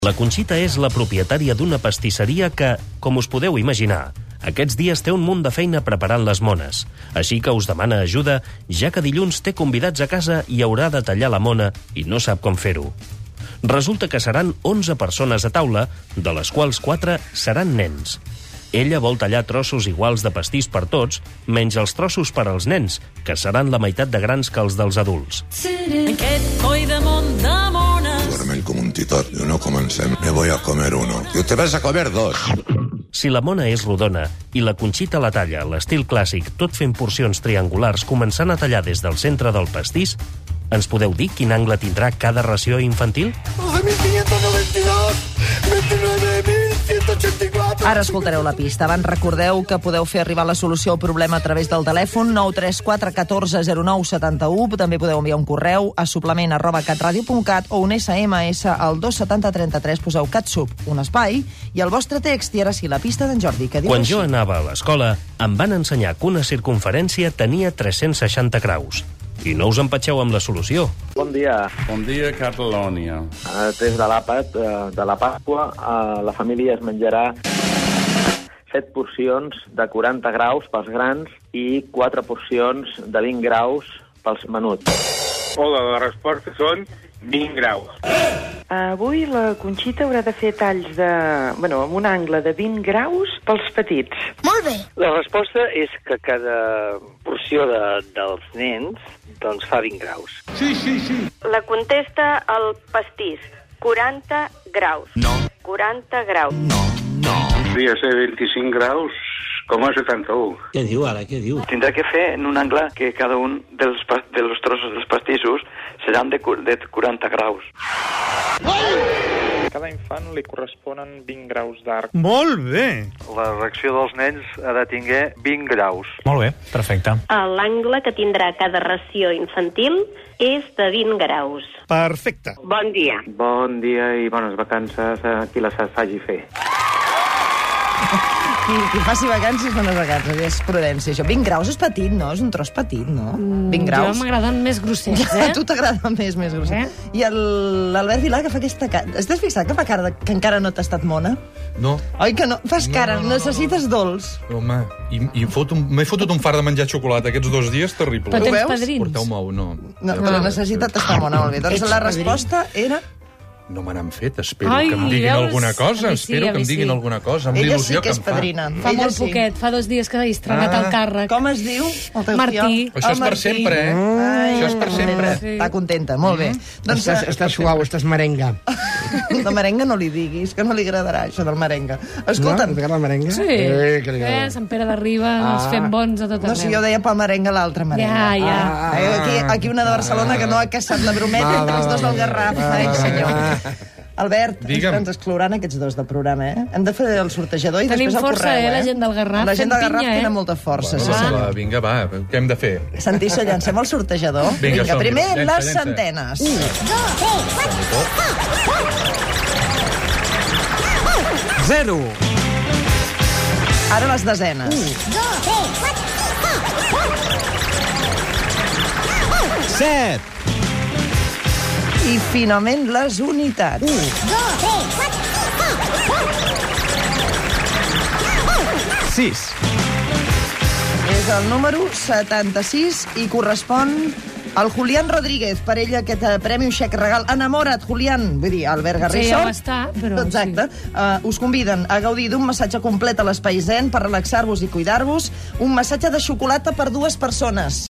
La Conxita és la propietària d'una pastisseria que, com us podeu imaginar, aquests dies té un munt de feina preparant les mones. Així que us demana ajuda, ja que dilluns té convidats a casa i haurà de tallar la mona i no sap com fer-ho. Resulta que seran 11 persones a taula, de les quals 4 seran nens. Ella vol tallar trossos iguals de pastís per tots, menys els trossos per als nens, que seran la meitat de grans que els dels adults. Aquest coi de món de mones. Vermell com un titot. Yo no comencem. Me voy a comer uno. Y te vas a comer dos. Si la mona és rodona i la Conxita la talla a l'estil clàssic, tot fent porcions triangulars, començant a tallar des del centre del pastís, ens podeu dir quin angle tindrà cada ració infantil? 12.592, 29.184... Ara escoltareu la pista. Abans recordeu que podeu fer arribar la solució al problema a través del telèfon 934 14 09 71. També podeu enviar un correu a suplement@catradio.cat o un SMS al 27033. Poseu catsup, un espai, i el vostre text. I ara sí, la pista d'en Jordi, que diu Quan així. jo anava a l'escola, em van ensenyar que una circunferència tenia 360 graus. I no us empatxeu amb la solució. Bon dia. Bon dia, Catalònia. Des de l'àpat de la Pasqua, la família es menjarà 7 porcions de 40 graus pels grans i 4 porcions de 20 graus pels menuts. Hola, la resposta són 20 graus. Avui la Conxita haurà de fer talls amb un angle de 20 graus pels petits. Molt bé. La resposta és que cada porció dels nens doncs fa 20 graus. Sí. La contesta el pastís. 40 graus. No. 40 graus. Podria ser 25 graus com a 71. Què diu ara, què diu? Tindrà que fer en un angle que cada un dels trossos dels pastissos seran de 40 graus. Cada infant li corresponen 20 graus d'arc. Molt bé. La reacció dels nens ha de tinguer 20 graus. Molt bé, perfecte. L'angle que tindrà cada ració infantil és de 20 graus. Perfecte. Bon dia. Bon dia i bones vacances a qui les faci fer. Qui faci vacances, bones vacances. És prudència, això. 20 graus és petit, no? És un tros petit, no? 20 graus. Jo m'agraden més grossers, Ja, a tu t'agrada més grossers. I l'Albert Vilà, que fa aquesta cara... Estàs fixat que fa cara que encara no t'ha estat mona? No. Oi que no? Fas cara, no. Necessites dolç. Home, m'he fotut un far de menjar xocolata aquests 2 dies terrible. Però Ho tens veus? padrins. Porteu-me-ho, no. No, però necessitat estar mona, molt bé. Doncs la resposta era... No me n'han fet, espero Ai, que em diguin veus? alguna cosa. A mi sí, Espero a que mi em diguin sí. alguna cosa, amb Ella l'il·lusió sí que és em fa. padrina. Fa Ella molt poquet, fa 2 dies que ha estrenat el càrrec. Com es diu? El teu Martí. fill? Això és per Martí. sempre, eh? Ai, Això és per sempre. Sí. Està contenta, molt bé. Doncs, Estàs suau, estàs merenga. de merenga no li diguis, que no li agradarà això del merenga. Escolta'm, No? T'agrada la merenga? Sí. Que li agrada. Sant Pere de Ribes, fent bons a tot no, si jo deia pel merenga, l'altra merenga. Ja. Aquí una de Barcelona que no ha caçat la brometa entre els dos al Garraf. Ai, senyor. Albert, Digue'm. ens exclouran aquests dos del programa, eh? Hem de fer el sortejador i Tenim després el força, correu, la gent del Garraf La gent del fent Garraf pinya, tenen molta força, sí, Va, senyor. vinga, va, què hem de fer? Santiso, llancem el sortejador. Vinga, som-hi. Primer, Llença, les llença. centenes. 0. Ara les desenes. 7. I finalment les unitats. 6. És el número 76 i correspon al Julián Rodríguez. Per ell aquest premi, un xec regal. Enamora't, Julián. Vull dir, Albert Garrissó. Sí, ja va estar, però Exacte. Us conviden a gaudir d'un massatge complet a l'Espai Zen per relaxar-vos i cuidar-vos. Un massatge de xocolata per 2 persones.